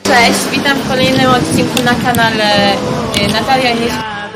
Cześć, witam w kolejnym odcinku na kanale Natalia Niż.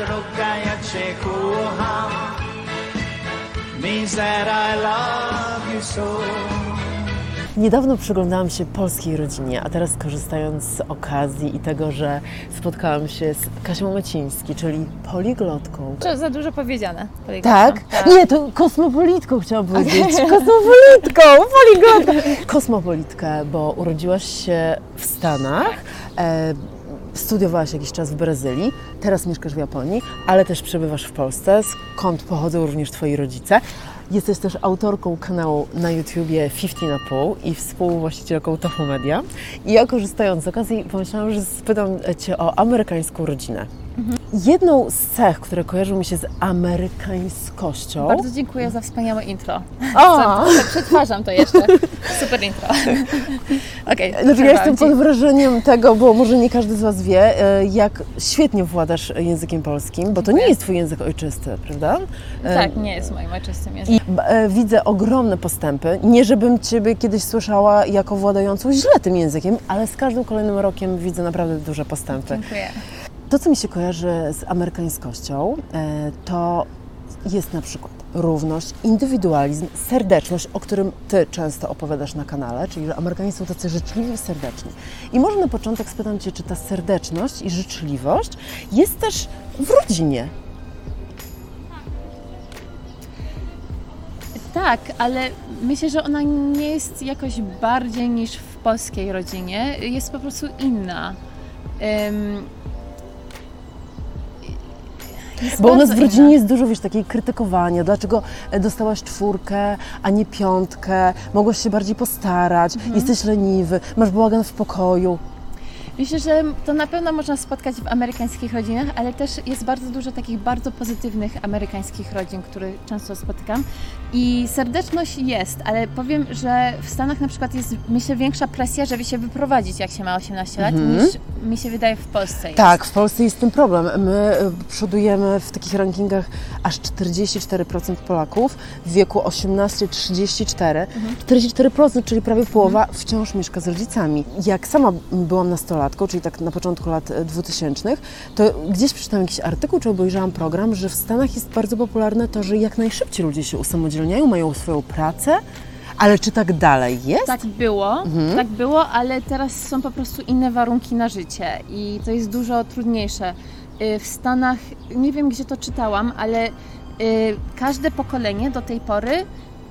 Niedawno przyglądałam się polskiej rodzinie, a teraz korzystając z okazji i tego, że spotkałam się z Kasią Maciński, czyli poliglotką. To za dużo powiedziane. Tak? Nie, to kosmopolitką chciałam powiedzieć. Kosmopolitką, poliglotką. Kosmopolitkę, bo urodziłaś się w Stanach, studiowałaś jakiś czas w Brazylii, teraz mieszkasz w Japonii, ale też przebywasz w Polsce, skąd pochodzą również twoi rodzice. Jesteś też autorką kanału na YouTubie 15,5 i współwłaścicielką Tofu Media. I ja, korzystając z okazji, pomyślałam, że spytam Cię o amerykańską rodzinę. Jedną z cech, które kojarzą mi się z amerykańskością... Bardzo dziękuję za wspaniałe intro. O! Przetwarzam to jeszcze. Super intro. Okay, znaczy, ja jestem pod wrażeniem tego, bo może nie każdy z Was wie, jak świetnie władasz językiem polskim, bo to nie jest Twój język ojczysty, prawda? Tak, nie jest moim ojczystym językiem. I widzę ogromne postępy. Nie, żebym Ciebie kiedyś słyszała jako władającą źle tym językiem, ale z każdym kolejnym rokiem widzę naprawdę duże postępy. Dziękuję. To, co mi się kojarzy z amerykańskością, to jest na przykład równość, indywidualizm, serdeczność, o którym Ty często opowiadasz na kanale, czyli że Amerykanie są tacy życzliwi i serdeczni. I może na początek spytam Cię, czy ta serdeczność i życzliwość jest też w rodzinie? Tak, ale myślę, że ona nie jest jakoś bardziej niż w polskiej rodzinie. Jest po prostu inna. Bo u nas w rodzinie jest dużo, wiesz, takiej krytykowania. Dlaczego dostałaś 4, a nie 5? Mogłaś się bardziej postarać, jesteś leniwy, masz bałagan w pokoju. Myślę, że to na pewno można spotkać w amerykańskich rodzinach, ale też jest bardzo dużo takich bardzo pozytywnych amerykańskich rodzin, które często spotykam. I serdeczność jest, ale powiem, że w Stanach na przykład jest, myślę, większa presja, żeby się wyprowadzić, jak się ma 18 lat, niż mi się wydaje w Polsce jest. Tak, w Polsce jest ten problem. My przodujemy w takich rankingach aż 44% Polaków w wieku 18-34. 44%, czyli prawie połowa, wciąż mieszka z rodzicami. Jak sama byłam nastolatką, czyli tak na początku lat 2000, to gdzieś przeczytałam jakiś artykuł, czy obejrzałam program, że w Stanach jest bardzo popularne to, że jak najszybciej ludzie się usamodzielniają, mają swoją pracę. Ale czy tak dalej jest? Tak było, ale teraz są po prostu inne warunki na życie i to jest dużo trudniejsze. W Stanach, nie wiem gdzie to czytałam, ale każde pokolenie do tej pory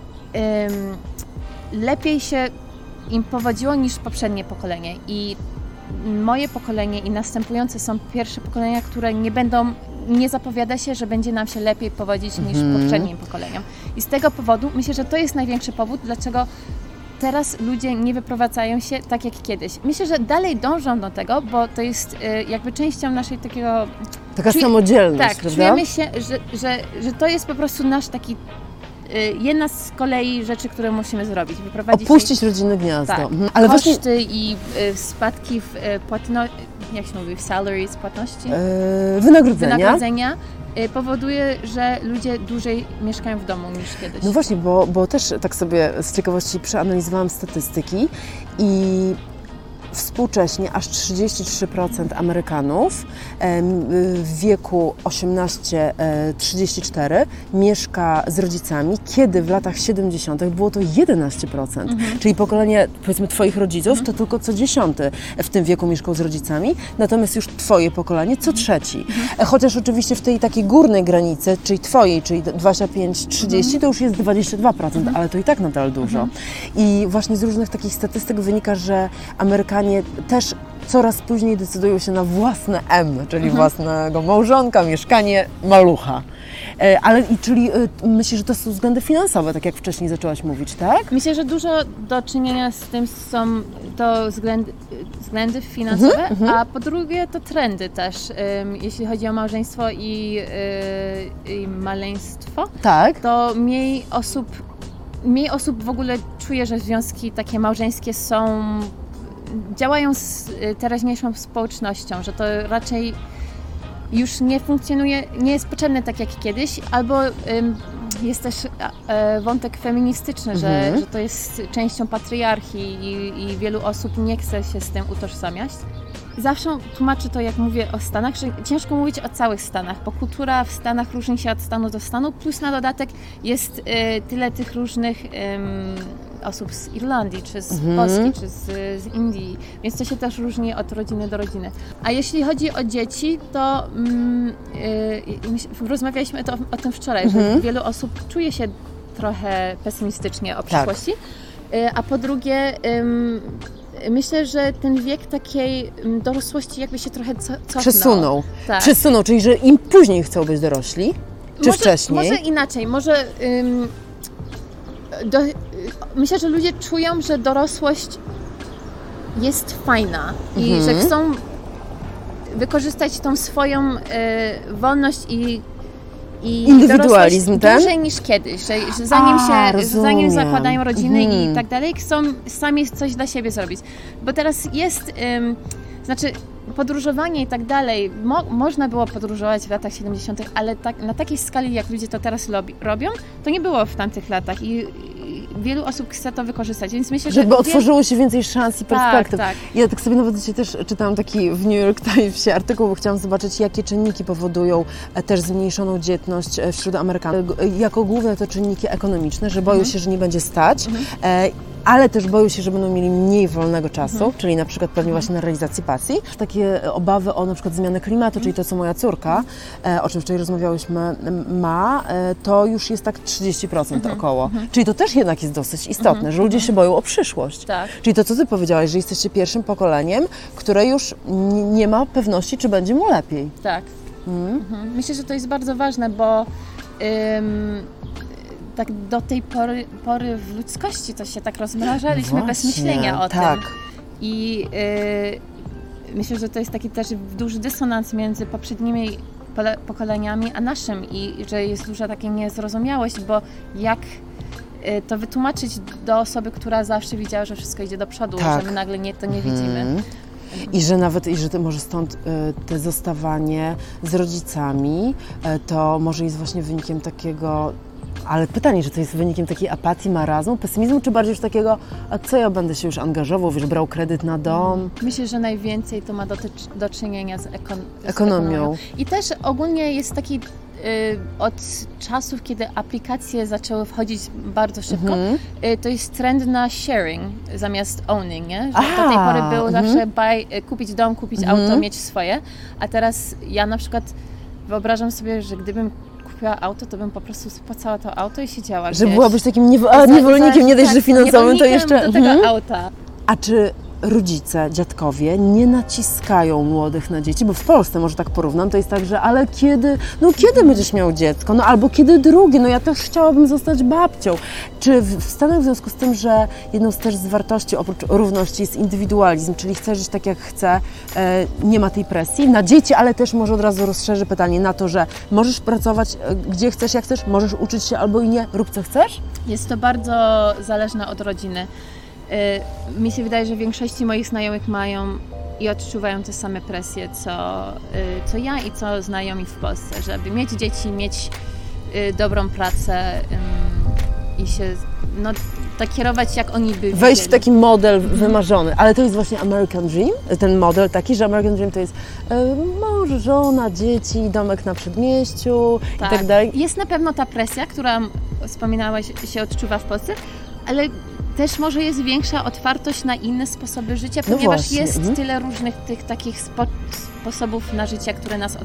lepiej się im powodziło niż poprzednie pokolenie i moje pokolenie i następujące są pierwsze pokolenia, które nie zapowiada się, że będzie nam się lepiej powodzić niż poprzednim pokoleniom. I z tego powodu myślę, że to jest największy powód, dlaczego teraz ludzie nie wyprowadzają się tak jak kiedyś. Myślę, że dalej dążą do tego, bo to jest jakby częścią naszej takiego... Taka samodzielność, tak, prawda? czujemy się, że to jest po prostu nasz taki... Jedna z kolei rzeczy, które musimy zrobić, wyprowadzić opuścić rodzinne gniazdo. Tak. Ale koszty właśnie... i spadki w płatności, jak się mówi, salaries, płatności? Wynagrodzenia powoduje, że ludzie dłużej mieszkają w domu niż kiedyś. No właśnie, bo też tak sobie z ciekawości przeanalizowałam statystyki i współcześnie aż 33% Amerykanów w wieku 18-34 mieszka z rodzicami, kiedy w latach 70. było to 11%. Czyli pokolenie, powiedzmy, Twoich rodziców to tylko co 10 w tym wieku mieszkał z rodzicami, natomiast już Twoje pokolenie co 3. Chociaż oczywiście w tej takiej górnej granicy, czyli Twojej, czyli 25-30, to już jest 22%, ale to i tak nadal dużo. I właśnie z różnych takich statystyk wynika, że Amerykanie też coraz później decydują się na własne M, czyli własnego małżonka, mieszkanie, malucha. Czyli myślę, że to są względy finansowe, tak jak wcześniej zaczęłaś mówić, tak? Myślę, że dużo do czynienia z tym są to względy finansowe, a po drugie to trendy też, jeśli chodzi o małżeństwo i maleństwo, tak. To mniej osób w ogóle czuje, że związki takie małżeńskie działają z teraźniejszą społecznością, że to raczej już nie funkcjonuje, nie jest potrzebne tak jak kiedyś, albo jest też wątek feministyczny, że to jest częścią patriarchii i wielu osób nie chce się z tym utożsamiać. Zawsze tłumaczę to, jak mówię o Stanach, że ciężko mówić o całych Stanach, bo kultura w Stanach różni się od stanu do stanu, plus na dodatek jest tyle tych różnych osób z Irlandii, czy z Polski, czy z Indii, więc to się też różni od rodziny do rodziny. A jeśli chodzi o dzieci, to rozmawialiśmy o tym wczoraj, że wielu osób czuje się trochę pesymistycznie o przyszłości, a po drugie myślę, że ten wiek takiej dorosłości jakby się trochę cofnął. Przesunął. Tak. Przesunął, czyli że im później chcą być dorośli, czy wcześniej? Może inaczej, może myślę, że ludzie czują, że dorosłość jest fajna i że chcą wykorzystać tą swoją wolność i indywidualizm ten? Dłużej niż kiedyś, że zanim zakładają rodziny i tak dalej, chcą sami coś dla siebie zrobić. Bo teraz jest, podróżowanie i tak dalej, można było podróżować w latach 70., ale na takiej skali, jak ludzie to teraz robią, to nie było w tamtych latach i wielu osób chce to wykorzystać, więc myślę, że... Żeby otworzyło się więcej szans i perspektyw. Tak. Ja tak sobie nawet dzisiaj też czytałam taki w New York Timesie artykuł, bo chciałam zobaczyć, jakie czynniki powodują też zmniejszoną dzietność wśród Amerykanów. Jako główne to czynniki ekonomiczne, że boją się, że nie będzie stać, ale też boją się, że będą mieli mniej wolnego czasu, czyli na przykład pewnie właśnie na realizację pasji. Takie obawy o na przykład zmianę klimatu, czyli to, co moja córka, o czym wczoraj rozmawiałyśmy, ma, to już jest tak 30% około. Czyli to też jednak jest dosyć istotne, że ludzie się boją o przyszłość. Tak. Czyli to, co Ty powiedziałaś, że jesteście pierwszym pokoleniem, które już nie ma pewności, czy będzie mu lepiej. Tak. Myślę, że to jest bardzo ważne, bo tak do tej pory w ludzkości to się tak rozmrażaliśmy bez myślenia o tym. I myślę, że to jest taki też duży dysonans między poprzednimi pokoleniami a naszym i że jest duża taka niezrozumiałość, bo jak to wytłumaczyć do osoby, która zawsze widziała, że wszystko idzie do przodu, że my nagle to nie widzimy. I że to może stąd te zostawanie z rodzicami, to może jest właśnie wynikiem takiego. Ale pytanie, czy to jest wynikiem takiej apatii, marazmu, pesymizmu, czy bardziej już takiego, a co ja będę się już angażował, brał kredyt na dom? Myślę, że najwięcej to ma do czynienia z ekonomią. I też ogólnie jest taki od czasów, kiedy aplikacje zaczęły wchodzić bardzo szybko, to jest trend na sharing zamiast owning, nie? Że do tej pory było zawsze kupić dom, kupić auto, mieć swoje, a teraz ja na przykład wyobrażam sobie, że gdybym kupiła auto, to bym po prostu spłacała to auto i siedziała. Że byłabyś takim niewolnikiem, nie dość, że finansowym, to jeszcze... do tego auta. A czy rodzice, dziadkowie nie naciskają młodych na dzieci? Bo w Polsce, może tak porównam, to jest tak, że ale kiedy będziesz miał dziecko? Albo kiedy drugie? Ja też chciałabym zostać babcią. Czy w Stanach w związku z tym, że jedną z też z wartości oprócz równości jest indywidualizm, czyli chcesz żyć tak jak chce, nie ma tej presji na dzieci, ale też może od razu rozszerzy pytanie na to, że możesz pracować gdzie chcesz, jak chcesz, możesz uczyć się albo i nie, rób co chcesz? Jest to bardzo zależne od rodziny. Mi się wydaje, że większości moich znajomych mają i odczuwają te same presje, co ja i co znajomi w Polsce, żeby mieć dzieci, mieć dobrą pracę i się tak kierować, jak oni by wiedzieli. Wejść w taki model wymarzony, ale to jest właśnie American Dream, ten model taki, że American Dream to jest mąż, żona, dzieci, domek na przedmieściu i tak dalej. Jest na pewno ta presja, która wspominałaś, się odczuwa w Polsce, ale też może jest większa otwartość na inne sposoby życia, ponieważ jest tyle różnych tych takich sposobów na życie, które nas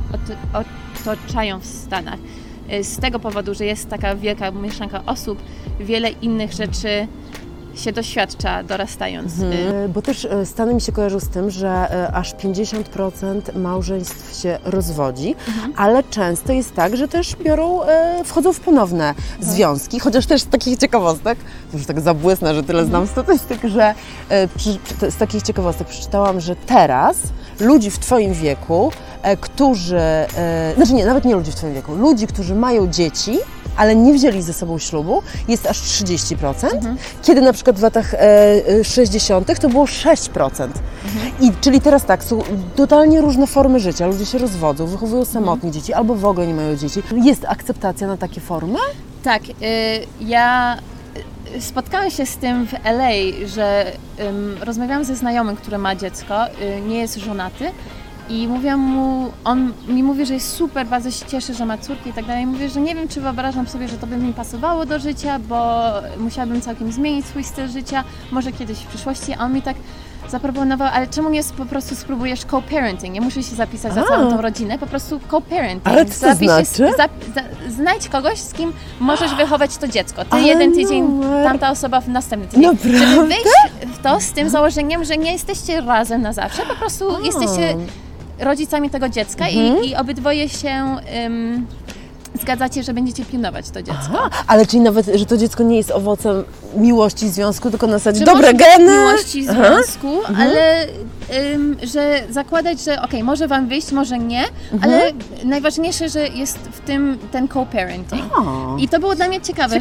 otaczają w Stanach. Z tego powodu, że jest taka wielka mieszanka osób, wiele innych rzeczy się doświadcza dorastając. Bo też Stany mi się kojarzą z tym, że aż 50% małżeństw się rozwodzi, ale często jest tak, że też wchodzą w ponowne związki, chociaż też z takich ciekawostek, to już tak zabłysnę, że tyle znam statystyk, że z takich ciekawostek przeczytałam, że teraz ludzi w Twoim wieku, którzy, nawet nie ludzi w Twoim wieku, ludzi, którzy mają dzieci, ale nie wzięli ze sobą ślubu, jest aż 30%, kiedy na przykład w latach 60. to było 6%. Czyli teraz tak, są totalnie różne formy życia, ludzie się rozwodzą, wychowują samotnie dzieci albo w ogóle nie mają dzieci. Jest akceptacja na takie formy? Tak, ja spotkałam się z tym w LA, że rozmawiałam ze znajomym, który ma dziecko, nie jest żonaty i mówiłam mu, on mi mówi, że jest super, bardzo się cieszy, że ma córki i tak dalej. Mówię, że nie wiem, czy wyobrażam sobie, że to by mi pasowało do życia, bo musiałabym całkiem zmienić swój styl życia, może kiedyś w przyszłości, a on mi tak zaproponował, ale czemu nie po prostu spróbujesz co-parenting? Nie musisz się zapisać za całą tą rodzinę, po prostu co-parenting. Ale co to znaczy? Znajdź kogoś, z kim możesz wychować to dziecko. Ty jeden tydzień, tamta osoba w następny tydzień. Żeby wyjść w to z tym założeniem, że nie jesteście razem na zawsze, po prostu jesteście rodzicami tego dziecka i obydwoje się zgadzacie, że będziecie pilnować to dziecko. Ale czyli nawet, że to dziecko nie jest owocem miłości związku, tylko na zasadzie dobre geny. Miłości związku, ale że zakładać, że może wam wyjść, może nie, ale najważniejsze, że jest w tym ten co-parenting. I to było dla mnie ciekawe.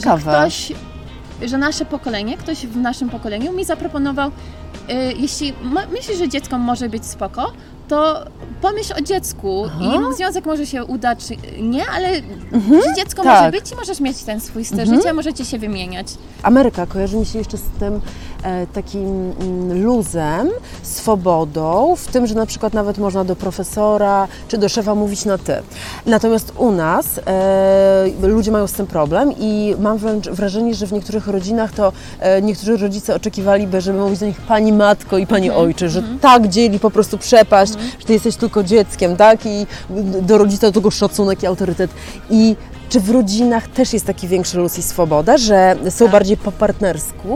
Że nasze pokolenie, ktoś w naszym pokoleniu mi zaproponował, jeśli myślisz, że dziecko może być spoko, to pomyśl o dziecku i związek może się udać, czy nie, ale że dziecko może być i możesz mieć ten swój styl życia, możecie się wymieniać. Ameryka kojarzy mi się jeszcze z tym takim luzem, swobodą, w tym, że na przykład nawet można do profesora czy do szefa mówić na ty. Natomiast u nas ludzie mają z tym problem i mam wręcz wrażenie, że w niektórych rodzinach to niektórzy rodzice oczekiwaliby, żeby mówić do nich pani matko i pani ojcze, że tak dzieli po prostu przepaść, że ty jesteś tylko dzieckiem, tak? I do rodzica do tego szacunek i autorytet. I czy w rodzinach też jest taki większy luz i swoboda, że są bardziej po partnersku?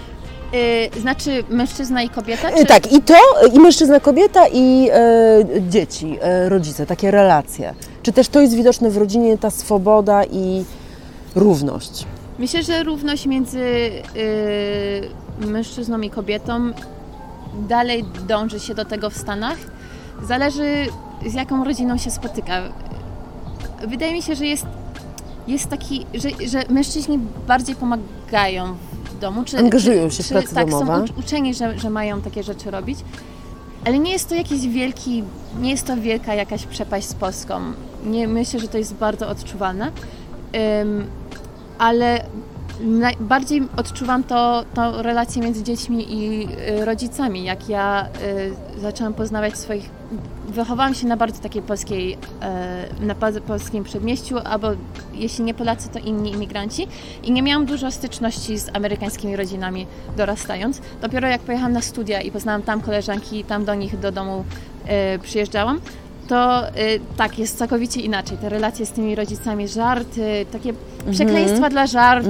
Znaczy mężczyzna i kobieta? Czy... Tak, i mężczyzna, kobieta i dzieci, rodzice, takie relacje. Czy też to jest widoczne w rodzinie, ta swoboda i równość? Myślę, że równość między mężczyzną i kobietą dalej dąży się do tego w Stanach. Zależy, z jaką rodziną się spotyka. Wydaje mi się, że jest taki, że mężczyźni bardziej pomagają w domu. Angażują się w pracę domową. Są uczeni, że mają takie rzeczy robić. Ale nie jest to nie jest to wielka jakaś przepaść z Polską. Nie, myślę, że to jest bardzo odczuwalne. Ale najbardziej odczuwam to relację między dziećmi i rodzicami. Jak ja zaczęłam poznawać wychowałam się na bardzo takiej na bardzo polskim przedmieściu, albo jeśli nie Polacy, to inni imigranci i nie miałam dużo styczności z amerykańskimi rodzinami dorastając. Dopiero jak pojechałam na studia i poznałam tam koleżanki, tam do nich do domu przyjeżdżałam, to tak, jest całkowicie inaczej. Te relacje z tymi rodzicami, żarty, takie przekleństwa dla żartu,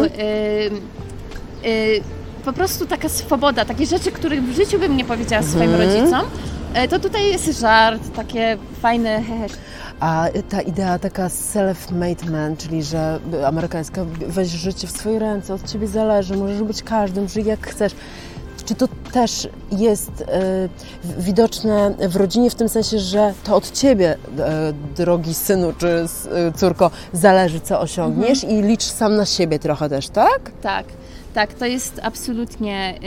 po prostu taka swoboda, takie rzeczy, których w życiu bym nie powiedziała swoim rodzicom, to tutaj jest żart, takie fajne A ta idea taka self-made man, czyli że amerykańska, weź życie w swoje ręce, od ciebie zależy, możesz być każdym, żyj jak chcesz. Czy to też jest widoczne w rodzinie w tym sensie, że to od ciebie, drogi synu czy córko, zależy, co osiągniesz i licz sam na siebie trochę też, tak? Tak, to jest absolutnie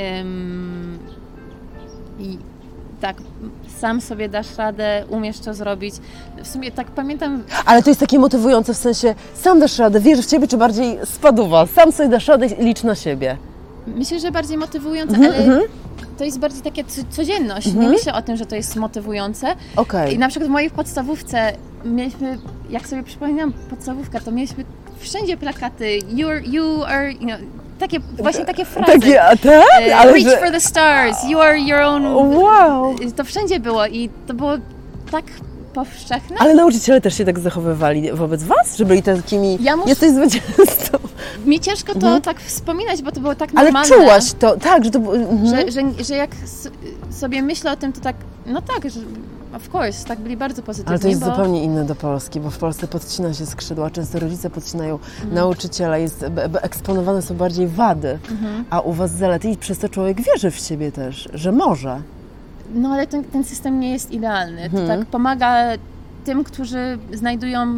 tak, sam sobie dasz radę, umiesz to zrobić. W sumie tak pamiętam... Ale to jest takie motywujące w sensie, sam dasz radę, wierzę w ciebie, czy bardziej spaduwa, sam sobie dasz radę i licz na siebie. Myślę, że bardziej motywujące, ale to jest bardziej takie codzienność. Nie myślę o tym, że to jest motywujące. Okay. I na przykład w mojej podstawówce mieliśmy, jak sobie przypominam podstawówkę, to mieliśmy wszędzie plakaty you are, takie właśnie takie frazy. Reach for the stars, you are your own. Wow. To wszędzie było i to było tak powszechne. Ale nauczyciele też się tak zachowywali wobec was? Że byli takimi, jesteś zwycięzcą. Mi ciężko to tak wspominać, bo to było tak normalne. Ale czułaś to, tak, że to było... Że jak sobie myślę o tym, to tak, no tak, że of course, tak byli bardzo pozytywni. Ale to jest zupełnie inne do Polski, bo w Polsce podcina się skrzydła, często rodzice podcinają nauczyciela, eksponowane są bardziej wady, a u was zalety i przez to człowiek wierzy w siebie też, że może. No ale ten system nie jest idealny. To tak pomaga tym, którzy znajdują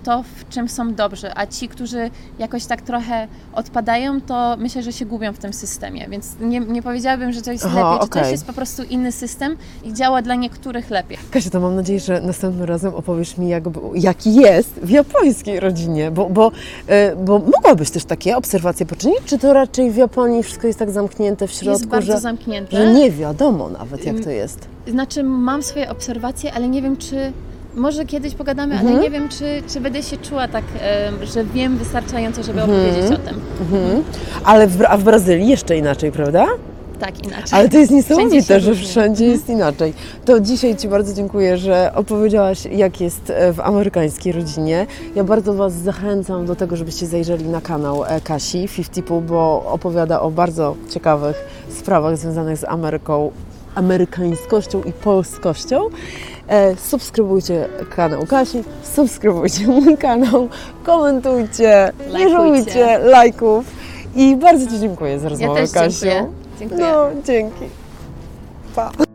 to, w czym są dobrzy, a ci, którzy jakoś tak trochę odpadają, to myślę, że się gubią w tym systemie, więc nie powiedziałabym, że to jest lepiej, czy coś jest po prostu inny system i działa dla niektórych lepiej. Kasia, to mam nadzieję, że następnym razem opowiesz mi, jaki jest w japońskiej rodzinie, bo mogłabyś też takie obserwacje poczynić, czy to raczej w Japonii wszystko jest tak zamknięte w środku, jest bardzo zamknięte. Że nie wiadomo nawet, jak to jest. Znaczy, mam swoje obserwacje, ale nie wiem, czy... Może kiedyś pogadamy, ale nie wiem, czy będę się czuła tak, że wiem wystarczająco, żeby opowiedzieć o tym. Ale w Brazylii jeszcze inaczej, prawda? Tak, inaczej. Ale to jest niesamowite, że wszędzie jest inaczej. To dzisiaj Ci bardzo dziękuję, że opowiedziałaś, jak jest w amerykańskiej rodzinie. Ja bardzo Was zachęcam do tego, żebyście zajrzeli na kanał Kasi 50 bo opowiada o bardzo ciekawych sprawach związanych z amerykańskością i polskością. Subskrybujcie kanał Kasi, subskrybujcie mój kanał, komentujcie, nie żałujcie lajków i bardzo Ci dziękuję za rozmowę, ja też Kasiu. Dziękuję. No, dzięki. Pa.